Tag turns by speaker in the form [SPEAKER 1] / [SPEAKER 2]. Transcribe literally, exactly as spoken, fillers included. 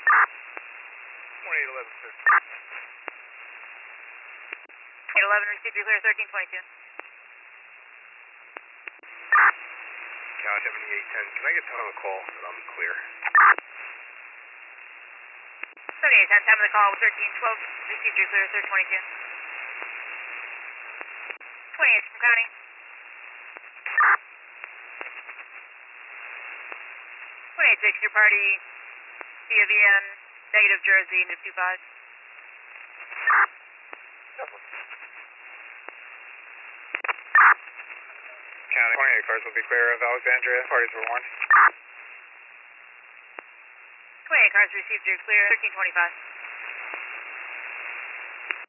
[SPEAKER 1] twenty-eight eleven, sir.
[SPEAKER 2] eight eleven, received your clear, thirteen twenty-two.
[SPEAKER 1] Cal seventy-eight ten, can I get time on the call that I'm clear?
[SPEAKER 2] seventy-eight ten, time of the call, thirteen twelve, received your clear, thirteen twenty-two. twenty-eight from county. twenty-eight six, your party, via V N, negative Jersey, into two five.
[SPEAKER 1] County, twenty-eight cars will be clear of Alexandria, parties were warned.
[SPEAKER 2] twenty-eight cars received your clear, thirteen twenty-five.